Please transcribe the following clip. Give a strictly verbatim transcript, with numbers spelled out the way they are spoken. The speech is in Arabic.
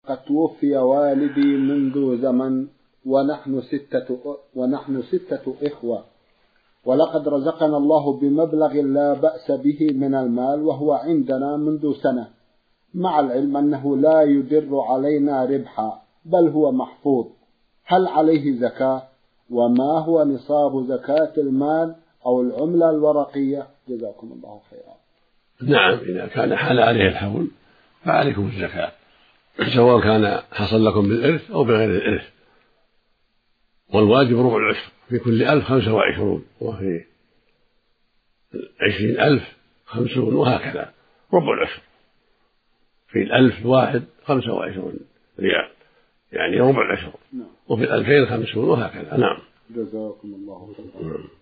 قد توفي والدي منذ زمن ونحن ستة, ونحن ستة إخوة، ولقد رزقنا الله بمبلغ لا بأس به من المال وهو عندنا منذ سنة، مع العلم أنه لا يدر علينا ربحا بل هو محفوظ، هل عليه زكاة؟ وما هو نصاب زكاة المال أو العملة الورقية؟ جزاكم الله خيرا. نعم، إذا كان حال عليه الحول فعليكم الزكاة، سواء كان حصل لكم بالإرث أو بغير الإرث، والواجب ربع العشر في كل ألف خمسة وعشرون، وفي عشرين ألف خمسون، وهكذا ربع العشر في الألف الواحد خمسة وعشرون ريال، يعني ربع العشر، وفي الألفين خمسون، وهكذا. نعم. جزاكم الله خيرا.